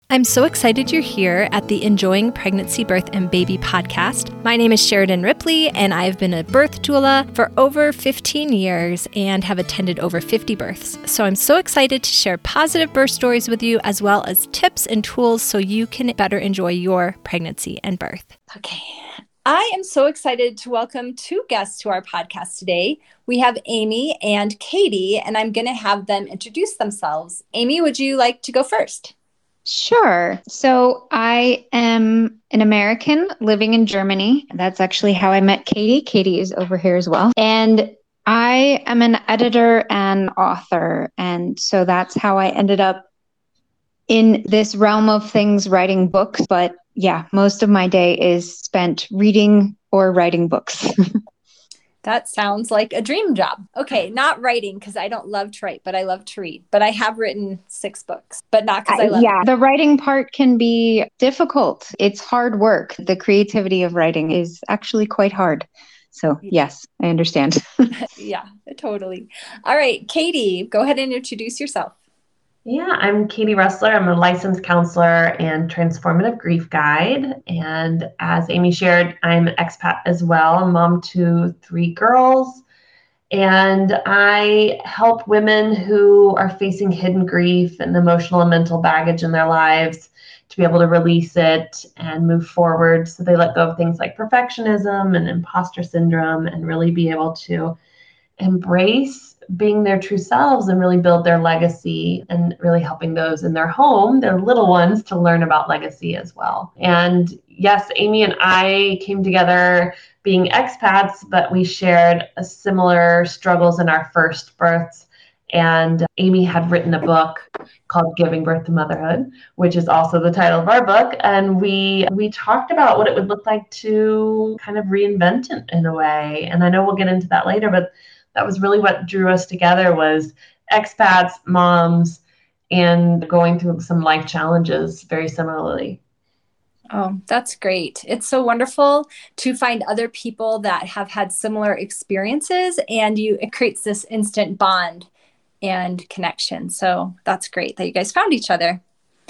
I'm so excited you're here at the Enjoying Pregnancy, Birth, and Baby podcast. My name is Sheridan Ripley, and I've been a birth doula for over 15 years and have attended over 50 births. So I'm so excited to share positive birth stories with you, as well as tips and tools so you can better enjoy your pregnancy and birth. Okay. I am so excited to welcome two guests to our podcast today. We have Amy and Katie, and I'm going to have them introduce themselves. Amy, would you like to go first? Sure. So I am an American living in Germany. That's actually how I met Katie. Katie is over here as well. And I am an editor and author. And so that's how I ended up in this realm of things, writing books. But yeah, most of my day is spent reading or writing books. That sounds like a dream job. Okay, not writing because I don't love to write, but I love to read. But I have written 6 books, but not because I love it. The writing part can be difficult. It's hard work. The creativity of writing is actually quite hard. So yes, I understand. Yeah, totally. All right, Katie, go ahead and introduce yourself. Yeah, I'm Katie Rustler. I'm a licensed counselor and transformative grief guide. And as Amy shared, I'm an expat as well, a mom to 3 girls. And I help women who are facing hidden grief and emotional and mental baggage in their lives to be able to release it and move forward. So they let go of things like perfectionism and imposter syndrome and really be able to embrace being their true selves and really build their legacy, and really helping those in their home, their little ones, to learn about legacy as well. And yes, Amy and I came together being expats, but we shared a similar struggles in our first births. And Amy had written a book called Giving Birth to Motherhood, which is also the title of our book. And we talked about what it would look like to kind of reinvent it in a way. And I know we'll get into that later, but that was really what drew us together, was expats, moms, and going through some life challenges very similarly. Oh, that's great. It's so wonderful to find other people that have had similar experiences, and it creates this instant bond and connection. So that's great that you guys found each other.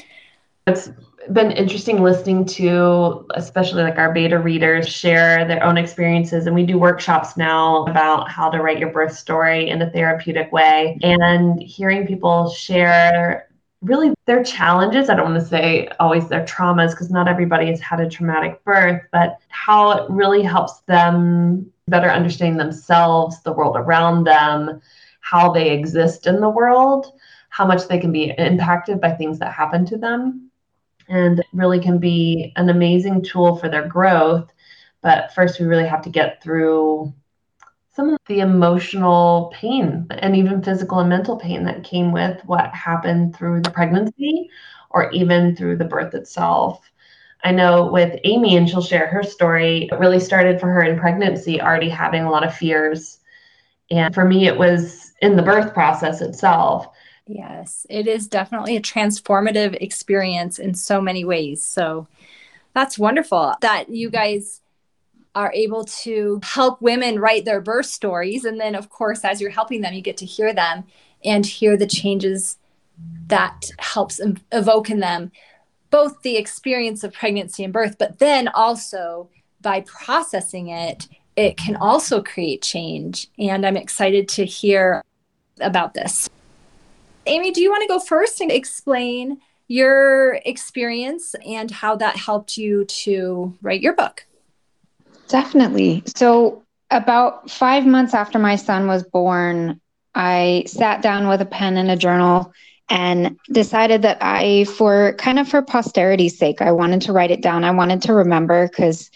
It's been interesting listening to, especially like our beta readers, share their own experiences. And we do workshops now about how to write your birth story in a therapeutic way, and hearing people share really their challenges. I don't want to say always their traumas, because not everybody has had a traumatic birth, but how it really helps them better understand themselves, the world around them, how they exist in the world, how much they can be impacted by things that happen to them, and really can be an amazing tool for their growth. But first, we really have to get through some of the emotional pain and even physical and mental pain that came with what happened through the pregnancy or even through the birth itself. I know with Amy, and she'll share her story, it really started for her in pregnancy, already having a lot of fears. And for me, it was in the birth process itself. Yes, it is definitely a transformative experience in so many ways. So that's wonderful that you guys are able to help women write their birth stories. And then, of course, as you're helping them, you get to hear them and hear the changes that helps evoke in them, both the experience of pregnancy and birth, but then also by processing it, it can also create change. And I'm excited to hear about this. Amy, do you want to go first and explain your experience and how that helped you to write your book? Definitely. So about 5 months after my son was born, I sat down with a pen and a journal and decided that for posterity's sake, I wanted to write it down. I wanted to remember, because,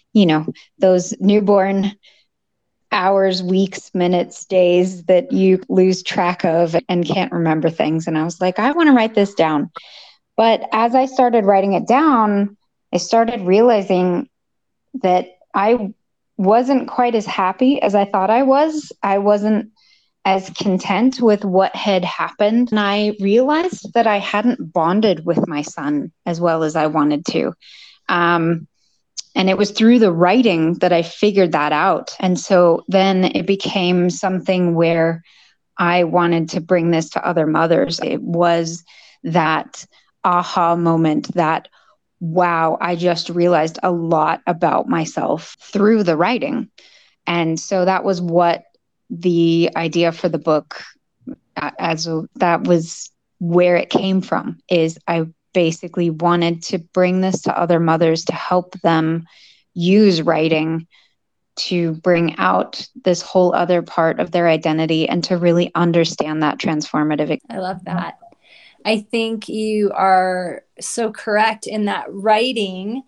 those newborn hours, weeks, minutes, days that you lose track of and can't remember things. And I was like, I want to write this down. But as I started writing it down, I started realizing that I wasn't quite as happy as I thought I was. I wasn't as content with what had happened. And I realized that I hadn't bonded with my son as well as I wanted to. And it was through the writing that I figured that out. And so then it became something where I wanted to bring this to other mothers. It was that aha moment that, wow, I just realized a lot about myself through the writing. And so that was what the idea for the book, that was where it came from, is I basically wanted to bring this to other mothers to help them use writing to bring out this whole other part of their identity and to really understand that transformative. I love that. I think you are so correct in that writing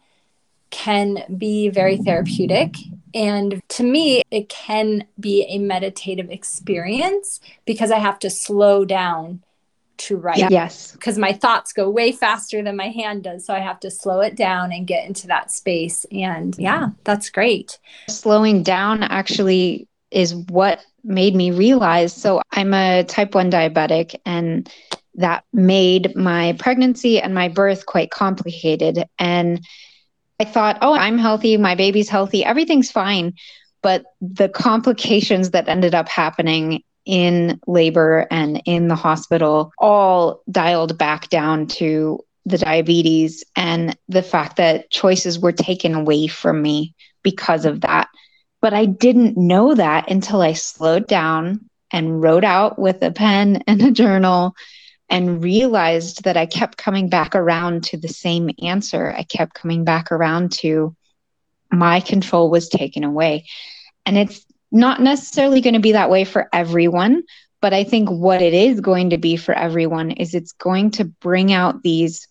can be very therapeutic. And to me, it can be a meditative experience because I have to slow down to write. Yes. Because my thoughts go way faster than my hand does. So I have to slow it down and get into that space. And yeah, that's great. Slowing down actually is what made me realize. So I'm a type 1 diabetic, and that made my pregnancy and my birth quite complicated. And I thought, oh, I'm healthy, my baby's healthy, everything's fine. But the complications that ended up happening in labor and in the hospital all dialed back down to the diabetes and the fact that choices were taken away from me because of that. But I didn't know that until I slowed down and wrote out with a pen and a journal and realized that I kept coming back around to the same answer. I kept coming back around to my control was taken away. And it's not necessarily going to be that way for everyone, but I think what it is going to be for everyone is it's going to bring out these,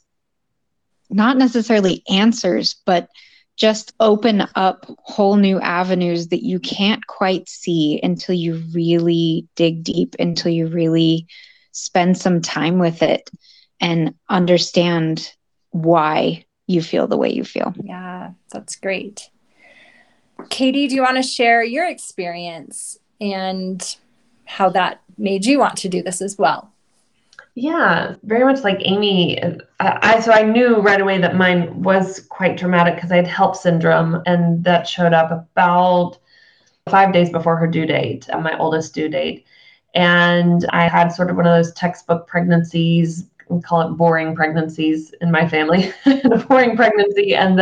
not necessarily answers, but just open up whole new avenues that you can't quite see until you really dig deep, until you really spend some time with it and understand why you feel the way you feel. Yeah, that's great. Katie, do you want to share your experience and how that made you want to do this as well? Yeah, very much like Amy. So I knew right away that mine was quite traumatic because I had HELLP syndrome, and that showed up about 5 days before her due date, my oldest due date. And I had sort of one of those textbook pregnancies, we call it boring pregnancies in my family, a boring pregnancy. And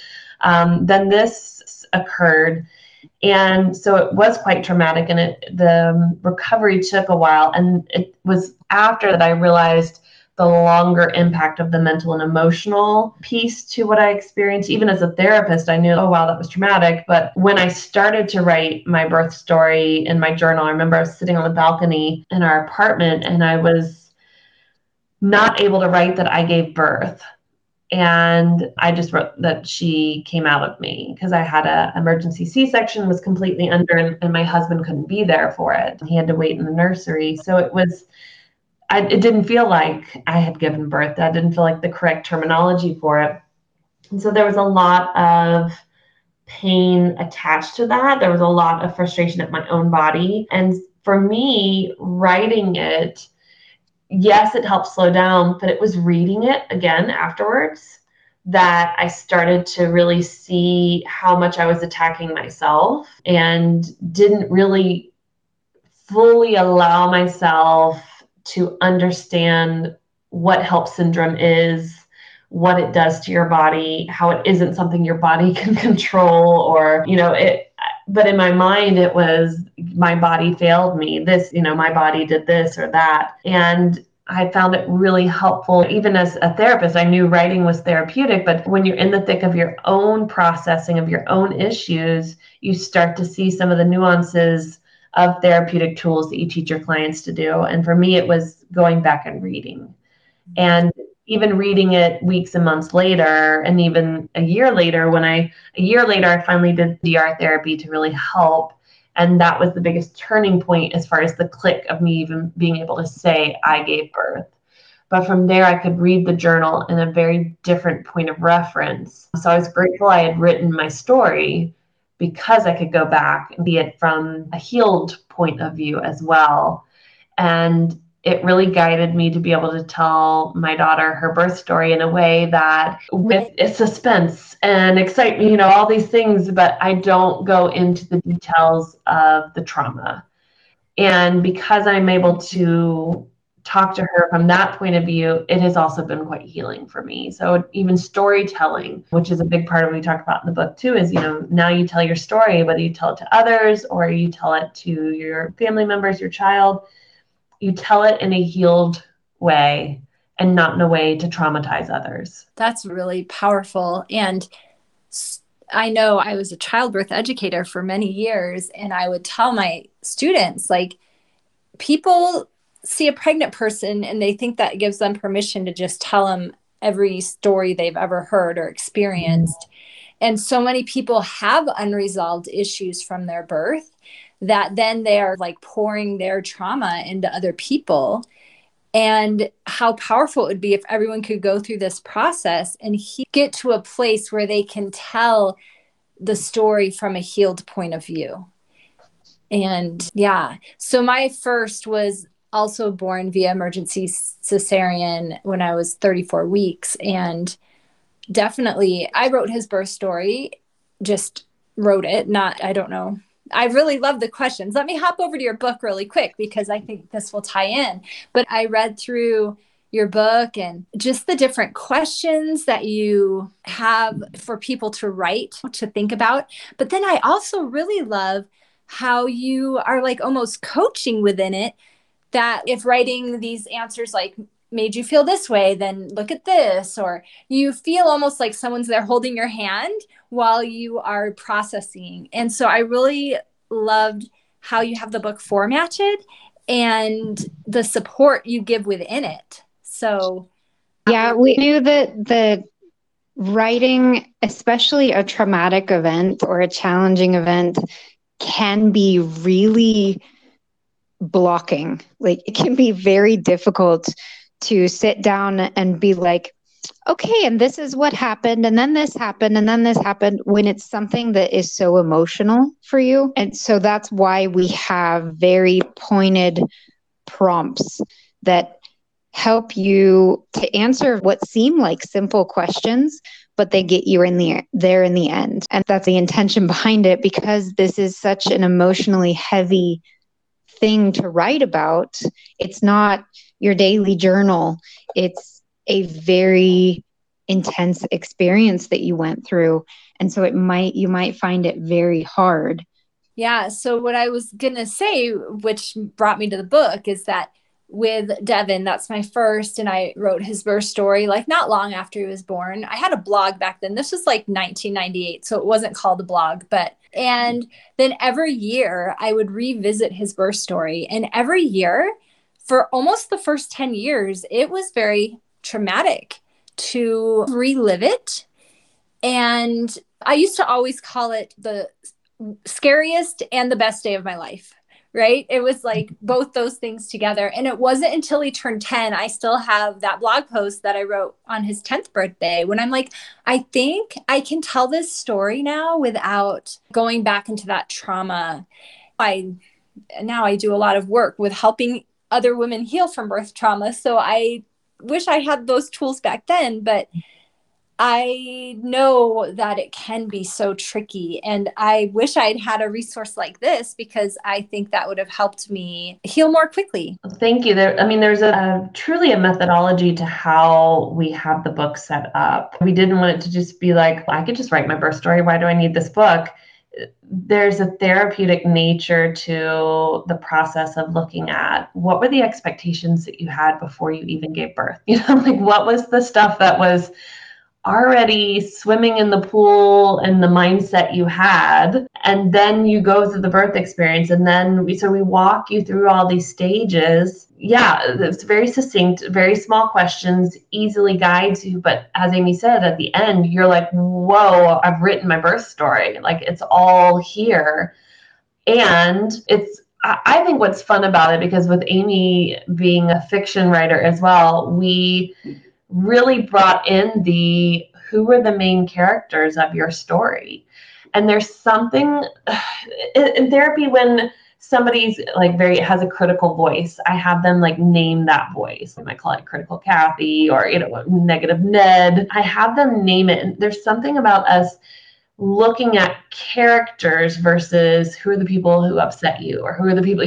then this occurred. And so it was quite traumatic, and the recovery took a while. And it was after that I realized the longer impact of the mental and emotional piece to what I experienced. Even as a therapist, I knew, oh, wow, that was traumatic. But when I started to write my birth story in my journal, I remember I was sitting on the balcony in our apartment, and I was not able to write that I gave birth. And I just wrote that she came out of me because I had an emergency C-section, was completely under, and my husband couldn't be there for it. He had to wait in the nursery. So it didn't feel like I had given birth. That didn't feel like the correct terminology for it. And so there was a lot of pain attached to that. There was a lot of frustration at my own body. And for me, writing it, yes, it helped slow down, but it was reading it again afterwards that I started to really see how much I was attacking myself and didn't really fully allow myself to understand what HELLP syndrome is, what it does to your body, how it isn't something your body can control, or, but in my mind, it was my body failed me. This, my body did this or that. And I found it really helpful. Even as a therapist, I knew writing was therapeutic, but when you're in the thick of your own processing of your own issues, you start to see some of the nuances of therapeutic tools that you teach your clients to do. And for me, it was going back and reading. And even reading it weeks and months later, and even a year later, I finally did DR therapy to really help. And that was the biggest turning point as far as the click of me even being able to say I gave birth. But from there, I could read the journal in a very different point of reference. So I was grateful I had written my story because I could go back and see it from a healed point of view as well. And it really guided me to be able to tell my daughter her birth story in a way that with suspense and excitement, all these things, but I don't go into the details of the trauma. And because I'm able to talk to her from that point of view, it has also been quite healing for me. So even storytelling, which is a big part of what we talk about in the book too, is, now you tell your story, whether you tell it to others or you tell it to your family members, your child, you tell it in a healed way and not in a way to traumatize others. That's really powerful. And I know I was a childbirth educator for many years, and I would tell my students, like, people see a pregnant person and they think that gives them permission to just tell them every story they've ever heard or experienced. And so many people have unresolved issues from their birth that then they are like pouring their trauma into other people. And how powerful it would be if everyone could go through this process and get to a place where they can tell the story from a healed point of view. And yeah, so my first was also born via emergency cesarean when I was 34 weeks. And definitely, I wrote his birth story, just wrote it, I don't know. I really love the questions. Let me hop over to your book really quick because I think this will tie in. But I read through your book and just the different questions that you have for people to write, to think about. But then I also really love how you are like almost coaching within it, that if writing these answers like made you feel this way, then look at this, or you feel almost like someone's there holding your hand while you are processing. And so I really loved how you have the book formatted and the support you give within it. So yeah, we knew that the writing, especially a traumatic event or a challenging event, can be really blocking. Like, it can be very difficult to sit down and be like, okay, and this is what happened, and then this happened, and then this happened, when it's something that is so emotional for you. And so that's why we have very pointed prompts that help you to answer what seem like simple questions, but they get you there in the end. And that's the intention behind it, because this is such an emotionally heavy thing to write about. It's not your daily journal. It's a very intense experience that you went through. And so you might find it very hard. Yeah. So what I was going to say, which brought me to the book, is that with Devin, that's my first, and I wrote his birth story like not long after he was born. I had a blog back then. This was like 1998, so it wasn't called a blog, and then every year I would revisit his birth story, and every year for almost the first 10 years, it was very traumatic to relive it. And I used to always call it the scariest and the best day of my life. Right? It was like both those things together. And it wasn't until he turned 10, I still have that blog post that I wrote on his 10th birthday, when I'm like, I think I can tell this story now without going back into that trauma. Now I do a lot of work with helping other women heal from birth trauma. So I wish I had those tools back then, but I know that it can be so tricky, and I wish I'd had a resource like this, because I think that would have helped me heal more quickly. Thank you. There's truly a methodology to how we have the book set up. We didn't want it to just be like, I could just write my birth story. Why do I need this book? There's a therapeutic nature to the process of looking at what were the expectations that you had before you even gave birth. Like, what was the stuff that was already swimming in the pool and the mindset you had, and then you go through the birth experience, and then we walk you through all these stages. Yeah, it's very succinct, very small questions, easily guides you. But as Amy said, at the end, you're like, whoa, I've written my birth story. Like, it's all here. And I think what's fun about it, because with Amy being a fiction writer as well, we really brought in who were the main characters of your story. And there's something in therapy when somebody's like has a critical voice, I have them like name that voice. I might call it critical Kathy, or negative Ned. I have them name it. And there's something about us looking at characters versus who are the people who upset you, or who are the people,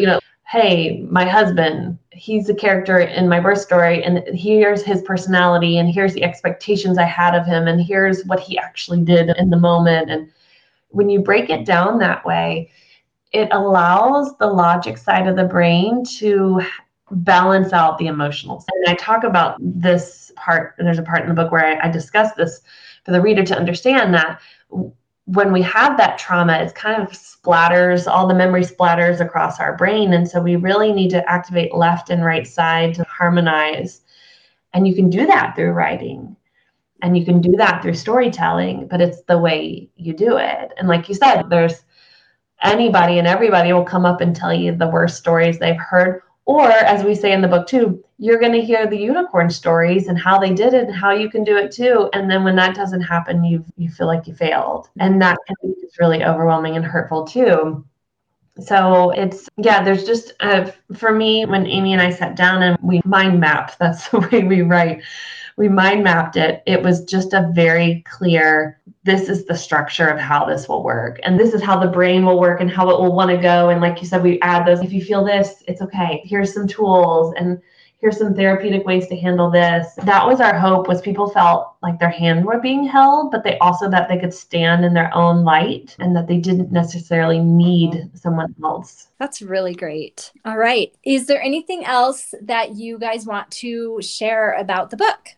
hey, my husband, he's a character in my birth story, and here's his personality, and here's the expectations I had of him, and here's what he actually did in the moment. And when you break it down that way, it allows the logic side of the brain to balance out the emotional. And I talk about this part, and there's a part in the book where I discuss this for the reader to understand that when we have that trauma, it kind of splatters, all the memory splatters across our brain. And so we really need to activate left and right side to harmonize. And you can do that through writing. And you can do that through storytelling, but it's the way you do it. And like you said, there's anybody and everybody will come up and tell you the worst stories they've heard. Or as we say in the book too, you're going to hear the unicorn stories and how they did it and how you can do it too. And then when that doesn't happen, you feel like you failed. And that can be just really overwhelming and hurtful too. So there's just, for me, when Amy and I sat down and we mind mapped, that's the way we write. We mind mapped it. It was just a very clear, this is the structure of how this will work. And this is how the brain will work and how it will want to go. And like you said, we add those. If you feel this, it's okay. Here's some tools and here's some therapeutic ways to handle this. That was our hope, was people felt like their hands were being held, but they also that they could stand in their own light and that they didn't necessarily need someone else. That's really great. All right. Is there anything else that you guys want to share about the book?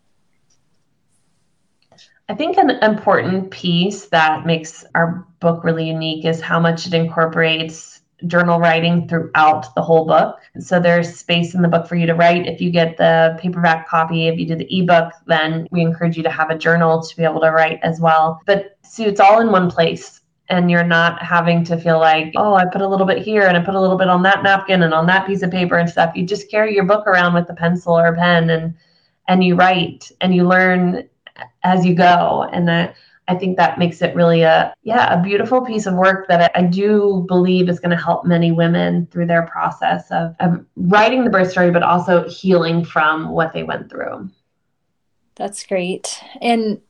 I think an important piece that makes our book really unique is how much it incorporates journal writing throughout the whole book. So there's space in the book for you to write. If you get the paperback copy, if you do the ebook, then we encourage you to have a journal to be able to write as well. But see, it's all in one place. And you're not having to feel like, oh, I put a little bit here and I put a little bit on that napkin and on that piece of paper and stuff. You just carry your book around with a pencil or a pen and you write and you learn as you go. And I think that makes it really a beautiful piece of work that I do believe is going to help many women through their process of writing the birth story, but also healing from what they went through. That's great. And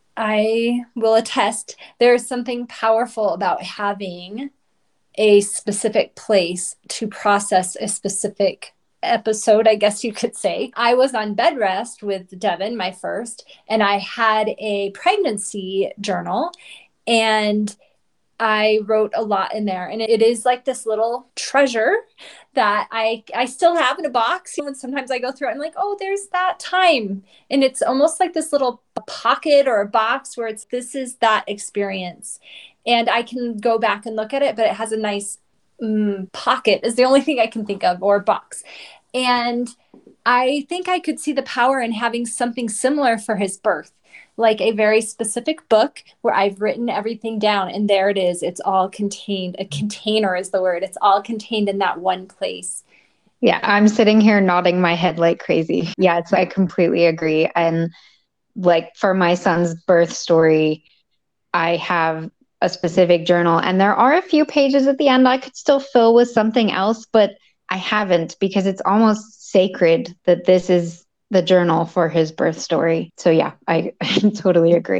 I will attest, there's something powerful about having a specific place to process a specific episode, I guess you could say. I was on bed rest with Devin, my first, and I had a pregnancy journal and I wrote a lot in there. And it is like this little treasure that I still have in a box. And sometimes I go through it and I'm like, oh, there's that time. And it's almost like this little pocket or a box where this is that experience. And I can go back and look at it, but it has a nice pocket is the only thing I can think of, or box. And I think I could see the power in having something similar for his birth, like a very specific book where I've written everything down and there it is. It's all contained. A container is the word. It's all contained in that one place. Yeah, I'm sitting here nodding my head like crazy. Yeah, I completely agree. And like for my son's birth story, I have a specific journal and there are a few pages at the end I could still fill with something else, but I haven't because it's almost sacred that this is the journal for his birth story. So yeah, I totally agree.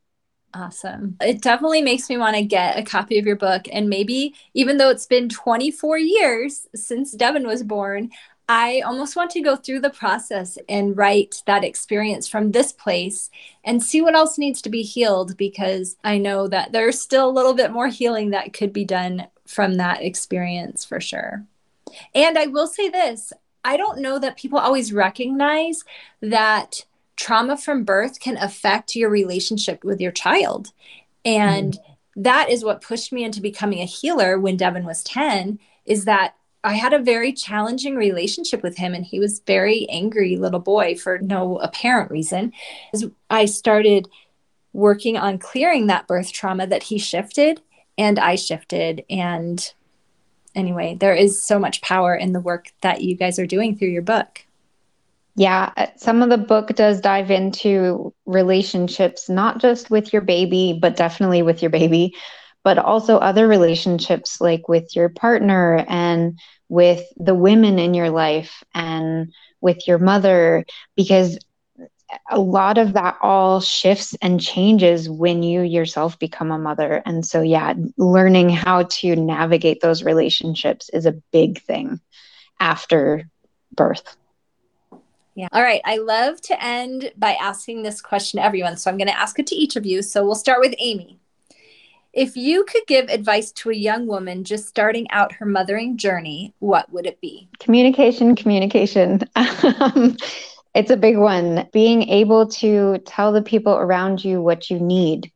Awesome. It definitely makes me want to get a copy of your book. And maybe even though it's been 24 years since Devin was born, I almost want to go through the process and write that experience from this place and see what else needs to be healed, because I know that there's still a little bit more healing that could be done from that experience for sure. And I will say this, I don't know that people always recognize that trauma from birth can affect your relationship with your child. And that is what pushed me into becoming a healer when Devin was 10, is that I had a very challenging relationship with him and he was very angry little boy for no apparent reason. As I started working on clearing that birth trauma, that he shifted and I shifted. And anyway, there is so much power in the work that you guys are doing through your book. Yeah, some of the book does dive into relationships, not just with your baby, but definitely with your baby, but also other relationships like with your partner and with the women in your life and with your mother, because a lot of that all shifts and changes when you yourself become a mother. And so, yeah, learning how to navigate those relationships is a big thing after birth. Yeah. All right. I love to end by asking this question to everyone. So I'm going to ask it to each of you. So we'll start with Amy. If you could give advice to a young woman just starting out her mothering journey, what would it be? Communication. It's a big one. Being able to tell the people around you what you need,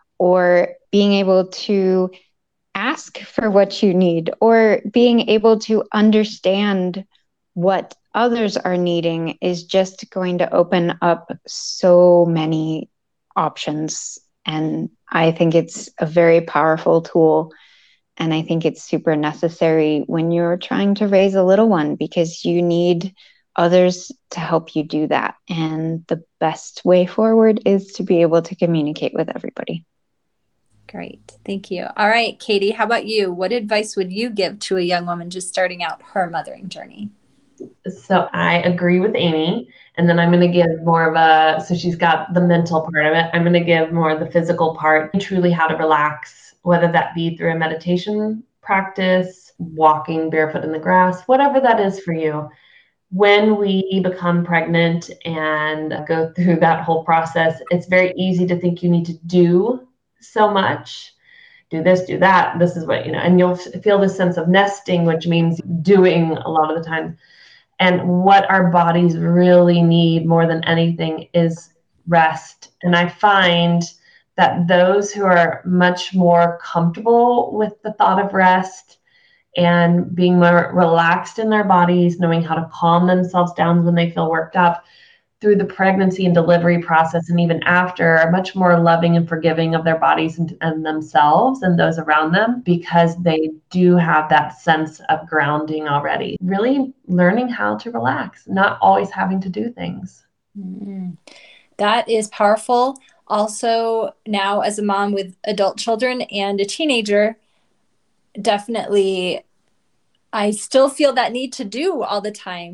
or being able to ask for what you need, or being able to understand what others are needing is just going to open up so many options. And I think it's a very powerful tool. And I think it's super necessary when you're trying to raise a little one, because you need others to help you do that. And the best way forward is to be able to communicate with everybody. Great. Thank you. All right, Katie, how about you? What advice would you give to a young woman just starting out her mothering journey? So I agree with Amy. And then I'm going to give more of so she's got the mental part of it. I'm going to give more of the physical part, truly how to relax, whether that be through a meditation practice, walking barefoot in the grass, whatever that is for you. When we become pregnant and go through that whole process, it's very easy to think you need to do so much. Do this, do that. This is what, and you'll feel this sense of nesting, which means doing a lot of the time. And what our bodies really need more than anything is rest. And I find that those who are much more comfortable with the thought of rest and being more relaxed in their bodies, knowing how to calm themselves down when they feel worked up through the pregnancy and delivery process, and even after, are much more loving and forgiving of their bodies and themselves and those around them, because they do have that sense of grounding already. Really learning how to relax, not always having to do things. Mm-hmm. That is powerful. Also, now as a mom with adult children and a teenager, definitely I still feel that need to do all the time.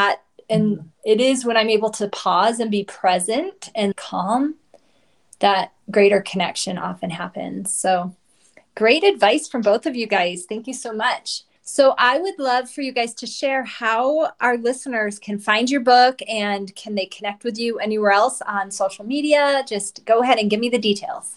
And it is when I'm able to pause and be present and calm that greater connection often happens. So great advice from both of you guys. Thank you so much. So I would love for you guys to share how our listeners can find your book, and can they connect with you anywhere else on social media? Just go ahead and give me the details.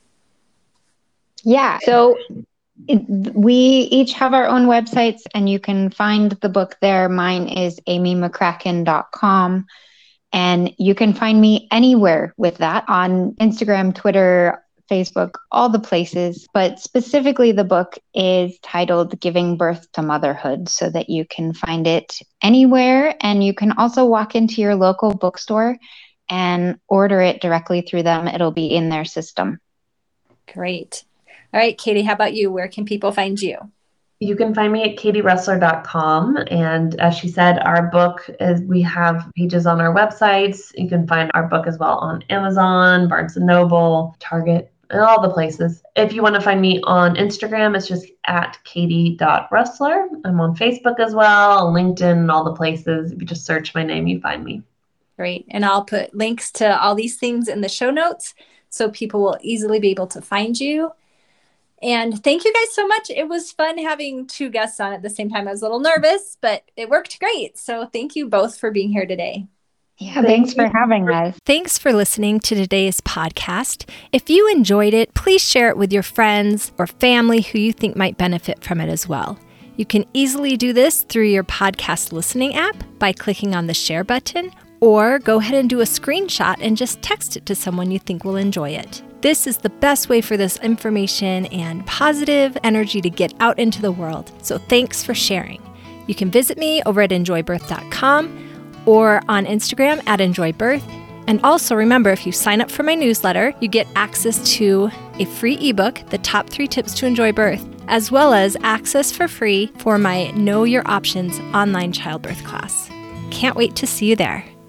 Yeah. So we each have our own websites, and you can find the book there. Mine is amymccracken.com. And you can find me anywhere with that, on Instagram, Twitter, Facebook, all the places. But specifically, the book is titled Giving Birth to Motherhood, so that you can find it anywhere. And you can also walk into your local bookstore and order it directly through them. It'll be in their system. Great. All right, Katie, how about you? Where can people find you? You can find me at katierustler.com. And as she said, our book we have pages on our websites. You can find our book as well on Amazon, Barnes & Noble, Target, and all the places. If you want to find me on Instagram, it's just at katie.rustler. I'm on Facebook as well, LinkedIn, all the places. If you just search my name, you find me. Great. And I'll put links to all these things in the show notes so people will easily be able to find you. And thank you guys so much. It was fun having two guests on at the same time. I was a little nervous, but it worked great. So thank you both for being here today. Yeah, thanks for having us. Thanks for listening to today's podcast. If you enjoyed it, please share it with your friends or family who you think might benefit from it as well. You can easily do this through your podcast listening app by clicking on the share button, or go ahead and do a screenshot and just text it to someone you think will enjoy it. This is the best way for this information and positive energy to get out into the world. So thanks for sharing. You can visit me over at enjoybirth.com or on Instagram at enjoybirth. And also remember, if you sign up for my newsletter, you get access to a free ebook, The Top 3 Tips to Enjoy Birth, as well as access for free for my Know Your Options online childbirth class. Can't wait to see you there.